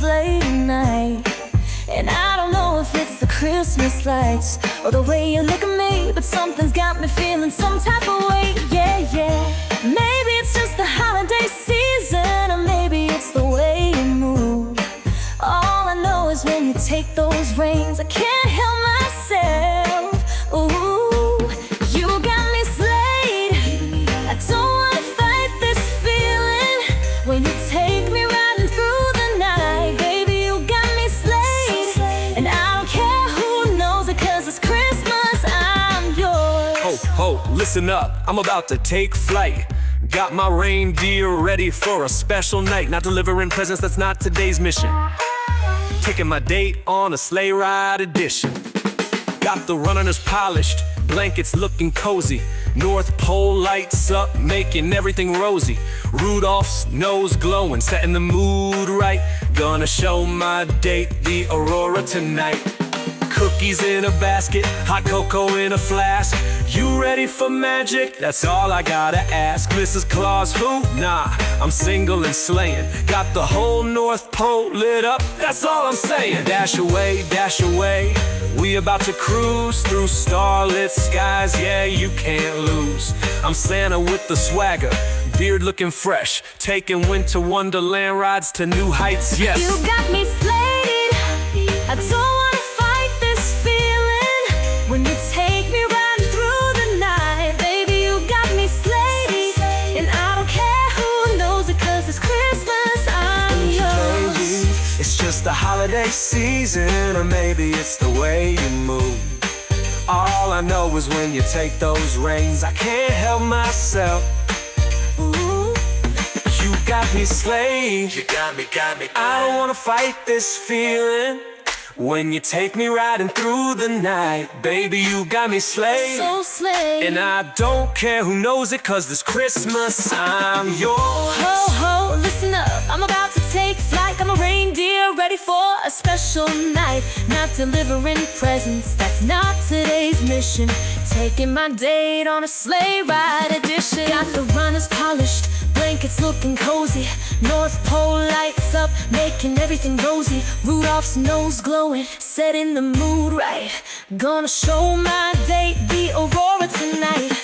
sleigh tonight. And I don't know if it's the Christmas lights or the way you look at me, but something's got me feeling some type of way, yeah, yeah. Maybe it's just the holiday season, or maybe it's the way you move. All I know is when you take those reins, I can't help myself. Ooh, you got me slayed. I don't wanna fight this feeling when you take me riding through the night. Baby, you got me slayed, and I don't care who knows it, 'cause it's Christmas, I'm yours. Ho, ho, listen up, I'm about to take flight. Got my reindeer ready for a special night. Not delivering presents, that's not today's mission. Taking my date on a sleigh ride edition. Got the runners polished, blankets looking cozy. North Pole lights up, making everything rosy. Rudolph's nose glowing, setting the mood right. Gonna show my date the aurora tonight. Cookies in a basket, hot cocoa in a flask. You ready for magic? That's all I gotta ask. Mrs. Claus, who? Nah, I'm single and slaying. Got the whole North Pole lit up, that's all I'm saying. Dash away, we about to cruise through starlit skies, yeah, you can't lose. I'm Santa with the swagger, beard looking fresh, taking winter wonderland rides to new heights, yes. You got me slayed. I don't wanna fight this feeling when you take me riding through the night. Baby, you got me slayed, and I don't care who knows it, 'cause it's Christmas, I'm yours. Maybe it's just the holiday season, or maybe it's the way you move. All I know is when you take those reins, I can't help myself. Ooh, you got me slayed. You got me. I don't wanna fight this feeling when you take me riding through the night. Baby, you got me slayed, So slayed. and I don't care who knows it, 'cause this Christmas I'm yours. Ho, ho, listen up, I'm about to take flight. I'm a reindeer ready for a special night. Not delivering presents, that's not today's mission. Taking my date on a sleigh ride edition. Got the runners polished, blankets looking cozy. North Pole lights up, making everything rosy. Rudolph's nose glowing, setting the mood right. Gonna show my date the aurora tonight.